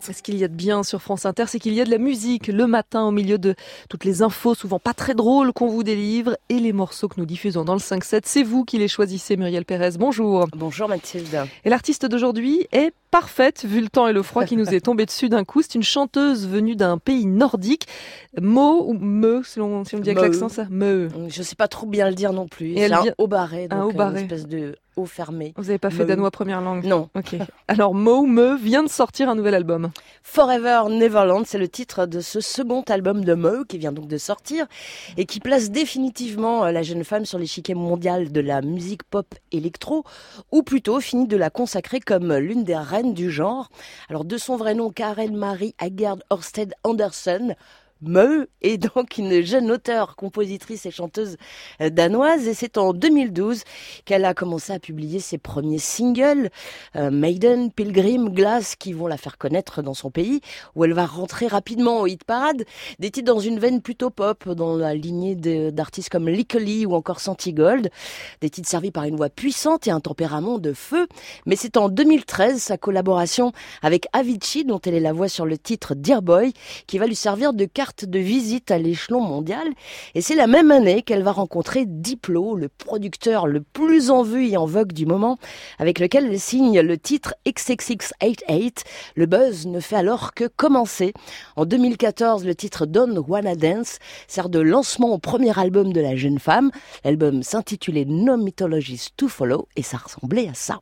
Ce qu'il y a de bien sur France Inter, c'est qu'il y a de la musique le matin au milieu de toutes les infos, souvent pas très drôles, qu'on vous délivre. Et les morceaux que nous diffusons dans le 5-7, c'est vous qui les choisissez, Muriel Pérez. Bonjour. Bonjour Mathilde. Et l'artiste d'aujourd'hui est parfaite, vu le temps et le froid qui nous est tombé dessus d'un coup. C'est une chanteuse venue d'un pays nordique. Mo ou me, si on dit avec l'accent, ça. Me. Je sais pas trop bien le dire non plus. Et c'est un haut barré, donc une espèce de haut fermé. Vous n'avez pas fait danois première langue? Non. Ok. Alors Mo ou me vient de sortir un nouvel album. Forever Neverland, c'est le titre de ce second album de Mo qui vient donc de sortir et qui place définitivement la jeune femme sur l'échiquier mondial de la musique pop électro, ou plutôt finit de la consacrer comme l'une des reines du genre. Alors de son vrai nom, Karen Marie Agard Ørsted Andersen, Mo est donc une jeune auteure, compositrice et chanteuse danoise, et c'est en 2012 qu'elle a commencé à publier ses premiers singles, Maiden, Pilgrim, Glass, qui vont la faire connaître dans son pays, où elle va rentrer rapidement au hit parade, des titres dans une veine plutôt pop, dans la lignée d'artistes comme Lykke Li ou encore Santigold, des titres servis par une voix puissante et un tempérament de feu. Mais c'est en 2013 sa collaboration avec Avicii, dont elle est la voix sur le titre Dear Boy, qui va lui servir de carte de visite à l'échelon mondial. Et c'est la même année qu'elle va rencontrer Diplo, le producteur le plus en vue et en vogue du moment, avec lequel elle signe le titre XXX88. Le buzz ne fait alors que commencer. En 2014, le titre Don't Wanna Dance sert de lancement au premier album de la jeune femme. L'album s'intitulait No Mythologies to Follow et ça ressemblait à ça.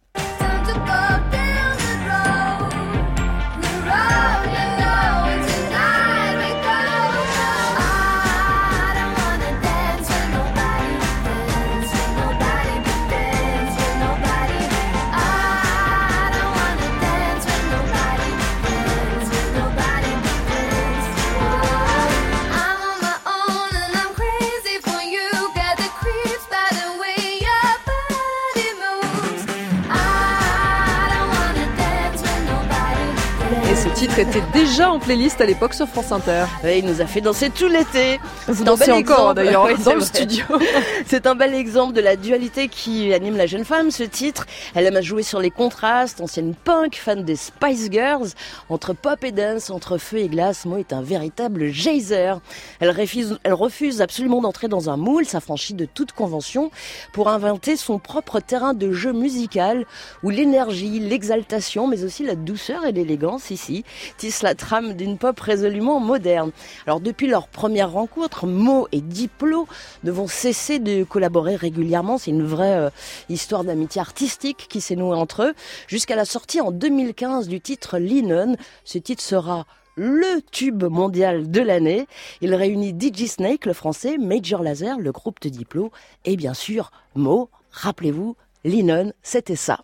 Ce titre était déjà en playlist à l'époque sur France Inter. Oui, il nous a fait danser tout l'été. Vous dansez encore d'ailleurs dans le studio. C'est un bel exemple de la dualité qui anime la jeune femme, ce titre. Elle aime à jouer sur les contrastes, ancienne punk, fan des Spice Girls. Entre pop et dance, entre feu et glace, Mo est un véritable geyser. Elle refuse absolument d'entrer dans un moule, s'affranchit de toute convention pour inventer son propre terrain de jeu musical où l'énergie, l'exaltation, mais aussi la douceur et l'élégance ici tisse la trame d'une pop résolument moderne. Alors depuis leur première rencontre, Mo et Diplo ne vont cesser de collaborer régulièrement. C'est une vraie histoire d'amitié artistique qui s'est nouée entre eux jusqu'à la sortie en 2015 du titre Lennon. Ce titre sera le tube mondial de l'année. Il réunit DJ Snake, le français, Major Lazer, le groupe de Diplo, et bien sûr Mo. Rappelez-vous, Lennon, c'était ça.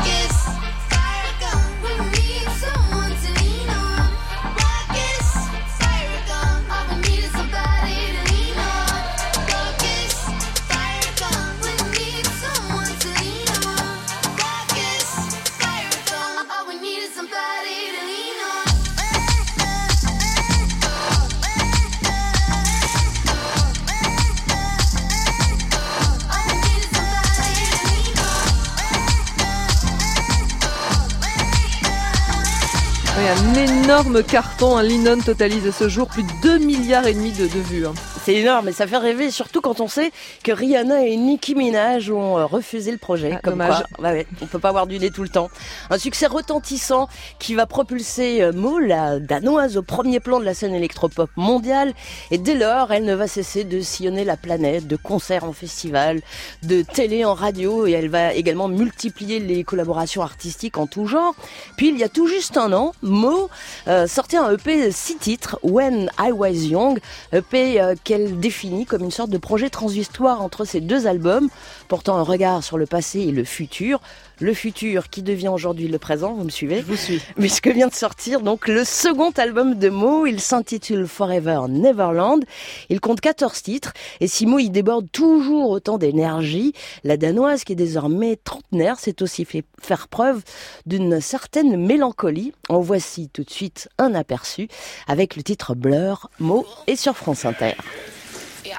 Un énorme carton, un Lennon totalise à ce jour plus de 2,5 milliards de vues. C'est énorme et ça fait rêver, surtout quand on sait que Rihanna et Nicki Minaj ont refusé le projet. Comme dommage. Quoi, on peut pas avoir du nez tout le temps. Un succès retentissant qui va propulser Mo, la danoise, au premier plan de la scène électropop mondiale. Et dès lors, elle ne va cesser de sillonner la planète, de concerts en festival, de télé en radio, et elle va également multiplier les collaborations artistiques en tout genre. Puis il y a tout juste un an, Mo sortait un EP 6 titres, When I Was Young, EP qu'elle définit comme une sorte de projet transitoire entre ces deux albums, portant un regard sur le passé et le futur qui devient aujourd'hui le présent, vous me suivez? Je vous suis. Puisque vient de sortir donc le second album de Mo, il s'intitule Forever Neverland, il compte 14 titres, et si Mo y déborde toujours autant d'énergie, la danoise qui est désormais trentenaire s'est aussi fait faire preuve d'une certaine mélancolie. En voici tout de suite un aperçu avec le titre Blur. Mo est sur France Inter. Yeah.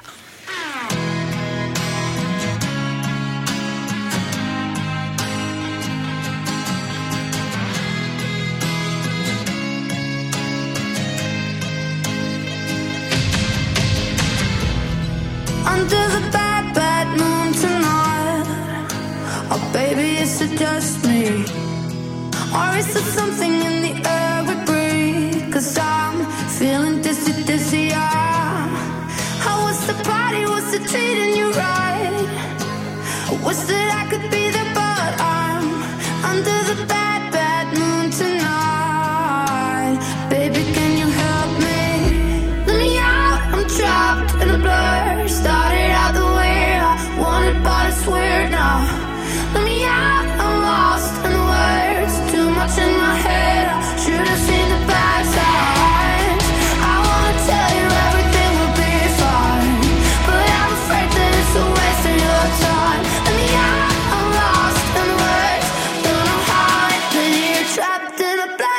is it just me? Or is it something in the air we breathe? 'Cause I'm feeling dizzy, dizzy, yeah. How was the party? Was it treating you right? I wish that I could be there, but I'm under the bad, bad moon tonight. Baby, can you help me? Let me out, I'm trapped in a blur. Started out the way I wanted, but it's weird now. Let me out, I'm lost in the words. Too much in my head, I should have seen the bad signs. I wanna tell you everything will be fine, but I'm afraid that it's a waste of your time. Let me out, I'm lost in the words. Don't know how I've been here, trapped in a blur.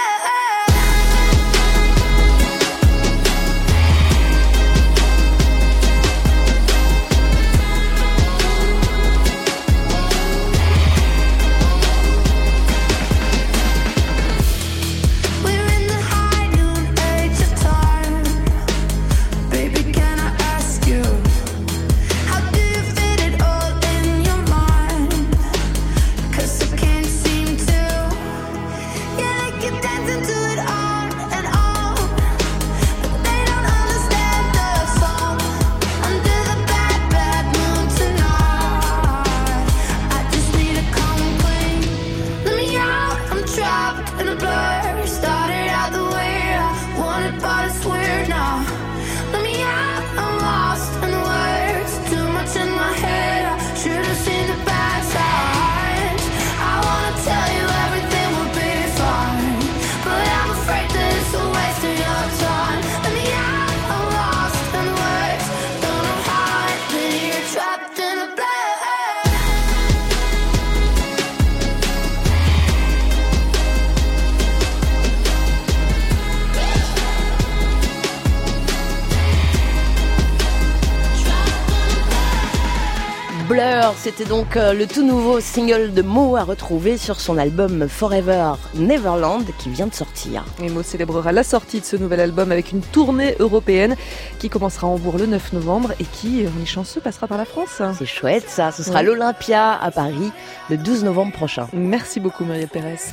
We're in the high noon age of time. Baby, can I ask you, how do you fit it all in your mind? 'Cause I can't seem to. Yeah, they keep dancing to it on and on, but they don't understand the song. Under the bad, bad moon tonight, I just need to come clean. Let me out, I'm trapped in a blur. Started out the way I wanted, but it's weird now. Let me out, I'm lost in the words. Too much in my head, I should have seen the bad signs. I wanna tell you everything will be fine, but I'm afraid that it's a waste of your time. Let me out, I'm lost in the words. Don't know how I've been here, trapped in a blur. Blur, c'était donc le tout nouveau single de Mo à retrouver sur son album Forever Neverland qui vient de sortir. Et Mo célébrera la sortie de ce nouvel album avec une tournée européenne qui commencera à Hambourg le 9 novembre et qui, on est chanceux, passera par la France. C'est chouette ça, ce sera l'Olympia à Paris le 12 novembre prochain. Merci beaucoup Muriel Pérez.